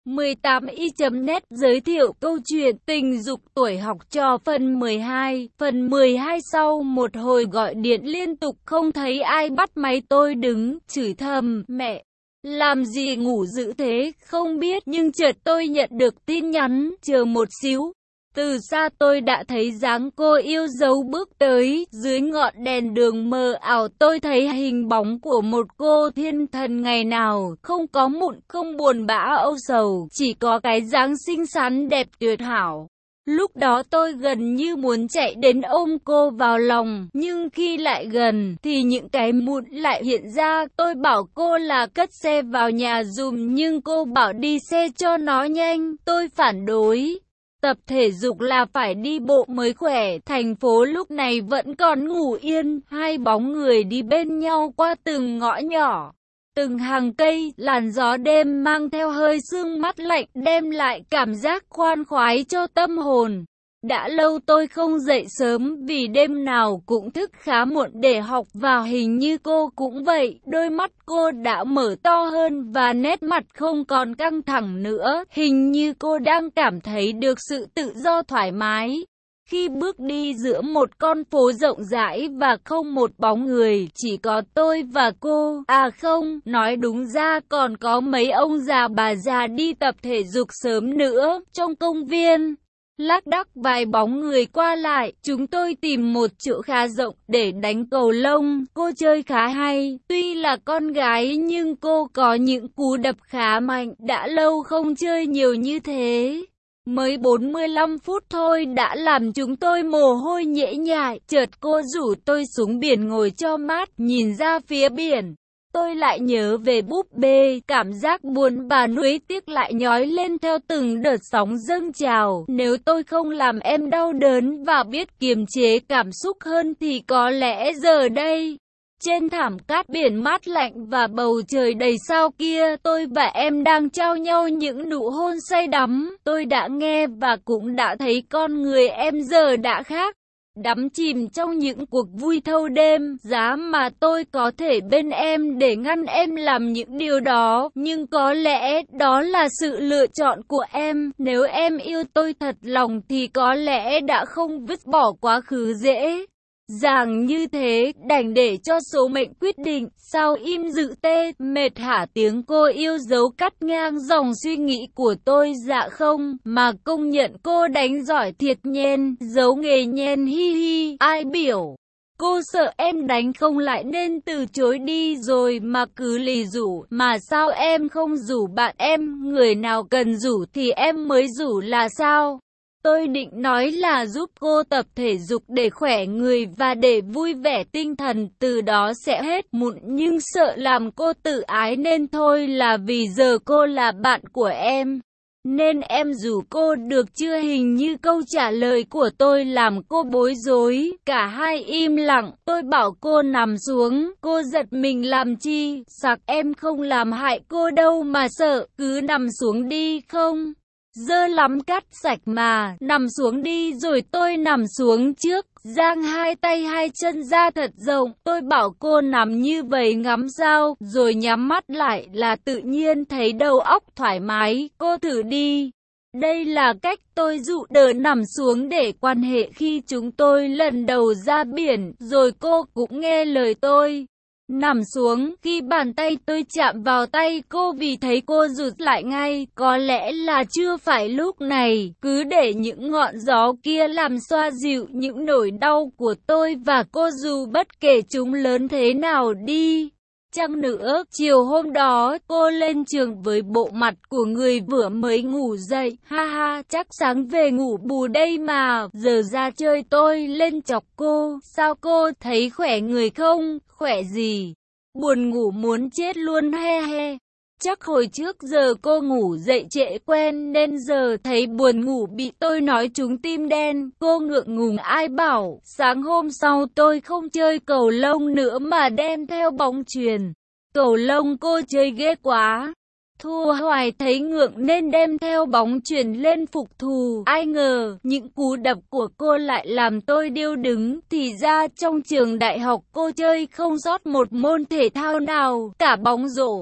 18y.net giới thiệu câu chuyện tình dục tuổi học trò phần 12. Phần 12 sau một hồi gọi điện liên tục không thấy ai bắt máy, tôi đứng chửi thầm, mẹ, làm gì ngủ dữ thế, không biết, nhưng chợt tôi nhận được tin nhắn, chờ một xíu. Từ xa tôi đã thấy dáng cô yêu dấu bước tới, dưới ngọn đèn đường mờ ảo tôi thấy hình bóng của một cô thiên thần ngày nào, không có mụn, không buồn bã âu sầu, chỉ có cái dáng xinh xắn đẹp tuyệt hảo. Lúc đó tôi gần như muốn chạy đến ôm cô vào lòng, nhưng khi lại gần, thì những cái mụn lại hiện ra. Tôi bảo cô là cất xe vào nhà dùm, nhưng cô bảo đi xe cho nó nhanh, tôi phản đối. Tập thể dục là phải đi bộ mới khỏe. Thành phố lúc này vẫn còn ngủ yên, hai bóng người đi bên nhau qua từng ngõ nhỏ, từng hàng cây. Làn gió đêm mang theo hơi sương mát lạnh, đem lại cảm giác khoan khoái cho tâm hồn. Đã lâu tôi không dậy sớm, vì đêm nào cũng thức khá muộn để học, và hình như cô cũng vậy. Đôi mắt cô đã mở to hơn và nét mặt không còn căng thẳng nữa. Hình như cô đang cảm thấy được sự tự do thoải mái. Khi bước đi giữa một con phố rộng rãi và không một bóng người, chỉ có tôi và cô. À không, nói đúng ra còn có mấy ông già bà già đi tập thể dục sớm nữa. Trong công viên lác đác vài bóng người qua lại, chúng tôi tìm một chỗ khá rộng để đánh cầu lông. Cô chơi khá hay, tuy là con gái nhưng cô có những cú đập khá mạnh, đã lâu không chơi nhiều như thế. Mới 45 phút thôi đã làm chúng tôi mồ hôi nhễ nhại. Chợt cô rủ tôi xuống biển ngồi cho mát, nhìn ra phía biển. Tôi lại nhớ về búp bê, cảm giác buồn và nuối tiếc lại nhói lên theo từng đợt sóng dâng trào. Nếu tôi không làm em đau đớn và biết kiềm chế cảm xúc hơn thì có lẽ giờ đây, trên thảm cát biển mát lạnh và bầu trời đầy sao kia, tôi và em đang trao nhau những nụ hôn say đắm. Tôi đã nghe và cũng đã thấy con người em giờ đã khác. Đắm chìm trong những cuộc vui thâu đêm, giá mà tôi có thể bên em để ngăn em làm những điều đó, nhưng có lẽ đó là sự lựa chọn của em. Nếu em yêu tôi thật lòng thì có lẽ đã không vứt bỏ quá khứ dễ dàng như thế, đành để cho số mệnh quyết định. Sao im dự tê, mệt hả? Tiếng cô yêu dấu cắt ngang dòng suy nghĩ của tôi. Dạ không, mà công nhận cô đánh giỏi thiệt nhen, giấu nghề nhen, hi hi. Ai biểu cô sợ em đánh không lại nên từ chối đi rồi mà cứ lì rủ. Mà sao em không rủ bạn em, người nào cần rủ thì em mới rủ là sao? Tôi định nói là giúp cô tập thể dục để khỏe người và để vui vẻ tinh thần, từ đó sẽ hết mụn, nhưng sợ làm cô tự ái nên thôi. Là vì giờ cô là bạn của em nên em rủ cô được chưa? Hình như câu trả lời của tôi làm cô bối rối. Cả hai im lặng. Tôi bảo cô nằm xuống, cô giật mình làm chi? Sặc, em không làm hại cô đâu mà sợ, cứ nằm xuống đi. Không dơ lắm, cắt sạch mà, nằm xuống đi. Rồi tôi nằm xuống trước, giang hai tay hai chân ra thật rộng. Tôi bảo cô nằm như vậy ngắm sao, rồi nhắm mắt lại là tự nhiên thấy đầu óc thoải mái. Cô thử đi. Đây là cách tôi dụ đỡ nằm xuống để quan hệ khi chúng tôi lần đầu ra biển, rồi cô cũng nghe lời tôi. Nằm xuống, khi bàn tay tôi chạm vào tay cô, vì thấy cô rụt lại ngay. Có lẽ là chưa phải lúc này, cứ để những ngọn gió kia làm xoa dịu những nỗi đau của tôi và cô, dù bất kể chúng lớn thế nào đi chăng nữa. Chiều hôm đó, cô lên trường với bộ mặt của người vừa mới ngủ dậy. Ha ha, chắc sáng về ngủ bù đây mà. Giờ ra chơi tôi lên chọc cô. Sao cô thấy khỏe người không? Khỏe gì? Buồn ngủ muốn chết luôn, he he. Chắc hồi trước giờ cô ngủ dậy trễ quen nên giờ thấy buồn ngủ, bị tôi nói trúng tim đen. Cô ngượng ngùng, ai bảo sáng hôm sau tôi không chơi cầu lông nữa mà đem theo bóng chuyền. Cầu lông cô chơi ghê quá, thua hoài thấy ngượng nên đem theo bóng chuyền lên phục thù. Ai ngờ những cú đập của cô lại làm tôi điêu đứng. Thì ra trong trường đại học cô chơi không sót một môn thể thao nào, cả bóng rổ,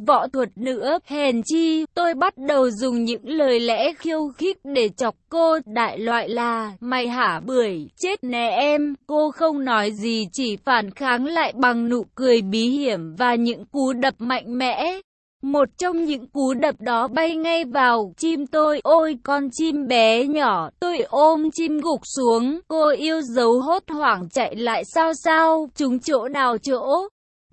võ thuật nữa. Hèn chi, tôi bắt đầu dùng những lời lẽ khiêu khích để chọc cô, đại loại là, mày hả bưởi, chết nè em. Cô không nói gì, chỉ phản kháng lại bằng nụ cười bí hiểm và những cú đập mạnh mẽ. Một trong những cú đập đó bay ngay vào chim tôi. Ôi con chim bé nhỏ, tôi ôm chim gục xuống. Cô yêu dấu hốt hoảng chạy lại. Sao, chúng chỗ nào chỗ?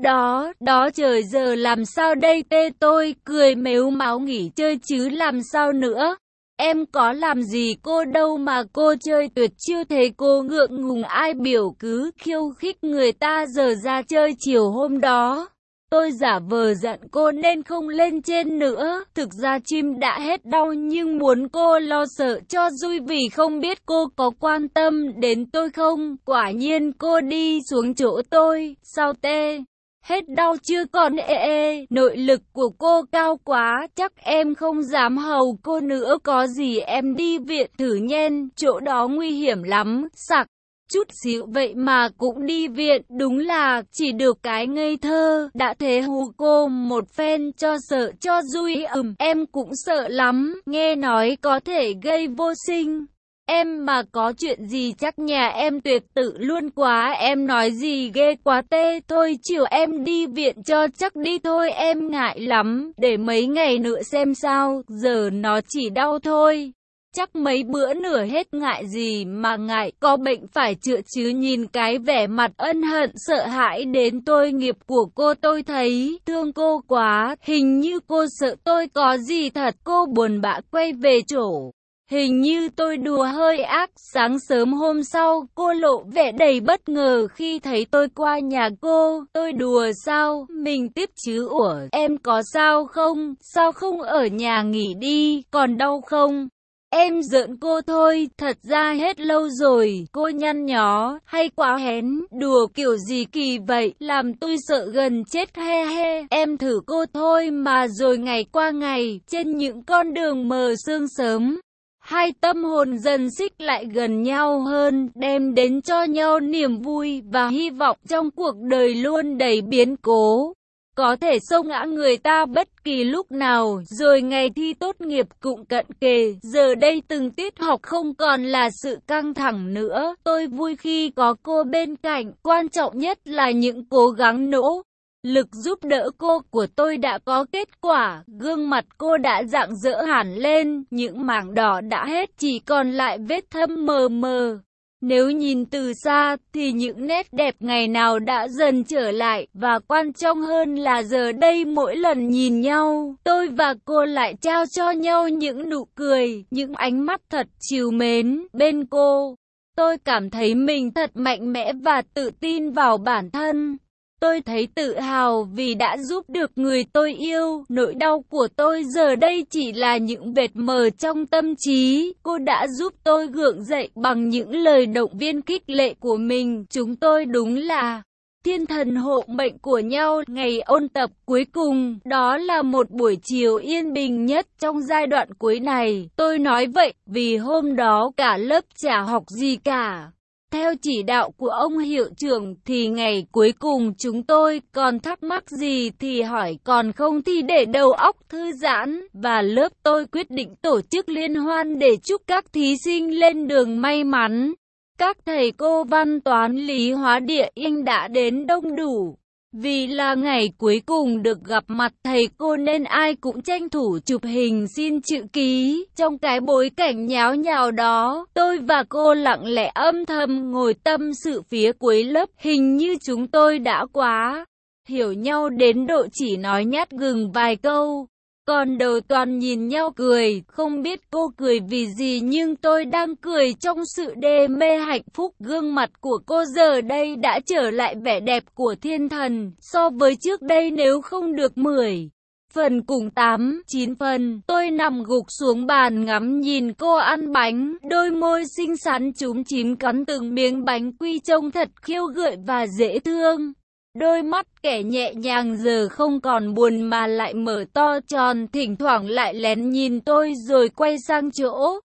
Đó trời, giờ làm sao đây? Tê tôi cười mếu máo, nghỉ chơi chứ làm sao nữa. Em có làm gì cô đâu mà cô chơi tuyệt chiêu thế. Cô ngượng ngùng, ai biểu cứ khiêu khích người ta. Giờ ra chơi chiều hôm đó, tôi giả vờ giận cô nên không lên trên nữa. Thực ra chim đã hết đau nhưng muốn cô lo sợ cho vui vì không biết cô có quan tâm đến tôi không. Quả nhiên cô đi xuống chỗ tôi. Sao tê? Hết đau chưa còn nội lực của cô cao quá, chắc em không dám hầu cô nữa. Có gì em đi viện thử nhen, chỗ đó nguy hiểm lắm. Sặc chút xíu vậy mà cũng đi viện, đúng là chỉ được cái ngây thơ. Đã thế hù cô một phen cho sợ cho vui. Em cũng sợ lắm, nghe nói có thể gây vô sinh. Em mà có chuyện gì chắc nhà em tuyệt tự luôn quá. Em nói gì ghê quá tê. Thôi chiều em đi viện cho chắc đi thôi, em ngại lắm. Để mấy ngày nữa xem sao, giờ nó chỉ đau thôi. Chắc mấy bữa nữa hết. Ngại gì mà ngại, có bệnh phải chữa chứ. Nhìn cái vẻ mặt ân hận sợ hãi đến tôi nghiệp của cô, tôi thấy thương cô quá. Hình như cô sợ tôi có gì thật. Cô buồn bã quay về chỗ. Hình như tôi đùa hơi ác. Sáng sớm hôm sau, cô lộ vẻ đầy bất ngờ khi thấy tôi qua nhà cô. Tôi đùa sao? Mình tiếp chứ. Ủa, em có sao không? Sao không ở nhà nghỉ đi? Còn đau không? Em giỡn cô thôi, thật ra hết lâu rồi. Cô nhăn nhó, hay quá hén, đùa kiểu gì kỳ vậy, làm tôi sợ gần chết he he. Em thử cô thôi mà. Rồi ngày qua ngày, trên những con đường mờ sương sớm, hai tâm hồn dần xích lại gần nhau hơn, đem đến cho nhau niềm vui và hy vọng trong cuộc đời luôn đầy biến cố. Có thể xô ngã người ta bất kỳ lúc nào. Rồi ngày thi tốt nghiệp cũng cận kề. Giờ đây từng tiết học không còn là sự căng thẳng nữa. Tôi vui khi có cô bên cạnh. Quan trọng nhất là những cố gắng nỗ lực giúp đỡ cô của tôi đã có kết quả. Gương mặt cô đã rạng rỡ hẳn lên. Những mảng đỏ đã hết, chỉ còn lại vết thâm mờ mờ. Nếu nhìn từ xa thì những nét đẹp ngày nào đã dần trở lại. Và quan trọng hơn là giờ đây mỗi lần nhìn nhau, tôi và cô lại trao cho nhau những nụ cười, những ánh mắt thật trìu mến. Bên cô, tôi cảm thấy mình thật mạnh mẽ và tự tin vào bản thân. Tôi thấy tự hào vì đã giúp được người tôi yêu. Nỗi đau của tôi giờ đây chỉ là những vệt mờ trong tâm trí. Cô đã giúp tôi gượng dậy bằng những lời động viên khích lệ của mình. Chúng tôi đúng là thiên thần hộ mệnh của nhau. Ngày ôn tập cuối cùng, đó là một buổi chiều yên bình nhất trong giai đoạn cuối này. Tôi nói vậy vì hôm đó cả lớp chả học gì cả. Theo chỉ đạo của ông hiệu trưởng thì ngày cuối cùng chúng tôi còn thắc mắc gì thì hỏi, còn không thì để đầu óc thư giãn. Và lớp tôi quyết định tổ chức liên hoan để chúc các thí sinh lên đường may mắn. Các thầy cô văn toán lý hóa địa Anh đã đến đông đủ. Vì là ngày cuối cùng được gặp mặt thầy cô nên ai cũng tranh thủ chụp hình xin chữ ký. Trong cái bối cảnh nháo nhào đó, tôi và cô lặng lẽ âm thầm ngồi tâm sự phía cuối lớp. Hình như chúng tôi đã quá hiểu nhau đến độ chỉ nói nhát gừng vài câu. Còn đầu toàn nhìn nhau cười, không biết cô cười vì gì nhưng tôi đang cười trong sự đê mê hạnh phúc. Gương mặt của cô giờ đây đã trở lại vẻ đẹp của thiên thần, so với trước đây nếu không được 10 phần cùng 8, 9 phần. Tôi nằm gục xuống bàn ngắm nhìn cô ăn bánh, đôi môi xinh xắn chúm chím cắn từng miếng bánh quy trông thật khiêu gợi và dễ thương. Đôi mắt kẻ nhẹ nhàng giờ không còn buồn mà lại mở to tròn, thỉnh thoảng lại lén nhìn tôi rồi quay sang chỗ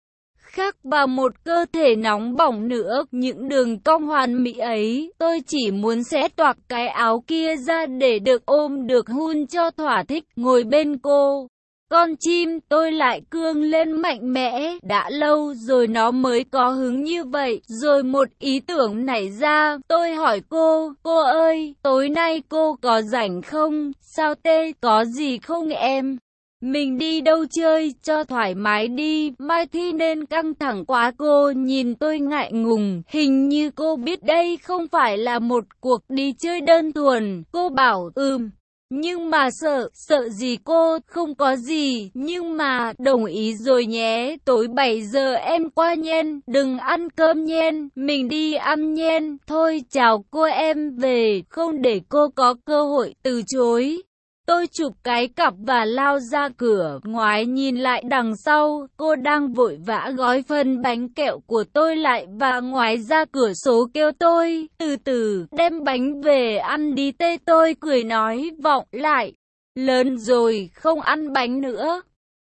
khác và một cơ thể nóng bỏng nữa. Những đường cong hoàn mỹ ấy, tôi chỉ muốn xé toạc cái áo kia ra để được ôm được hun cho thỏa thích, ngồi bên cô. Con chim tôi lại cương lên mạnh mẽ, đã lâu rồi nó mới có hứng như vậy. Rồi một ý tưởng nảy ra, tôi hỏi cô ơi, tối nay cô có rảnh không? Sao tê, có gì không em? Mình đi đâu chơi cho thoải mái đi, mai thi nên căng thẳng quá. Cô nhìn tôi ngại ngùng, hình như cô biết đây không phải là một cuộc đi chơi đơn thuần. Cô bảo nhưng mà sợ gì cô, không có gì, nhưng mà đồng ý rồi nhé, tối 7 giờ em qua nhen, đừng ăn cơm nhen, mình đi ăn nhen, thôi chào cô em về, không để cô có cơ hội từ chối. Tôi chụp cái cặp và lao ra cửa, ngoái nhìn lại đằng sau, cô đang vội vã gói phần bánh kẹo của tôi lại và ngoái ra cửa sổ kêu tôi, từ từ, đem bánh về ăn đi tê. Tôi cười nói vọng lại, lớn rồi, không ăn bánh nữa.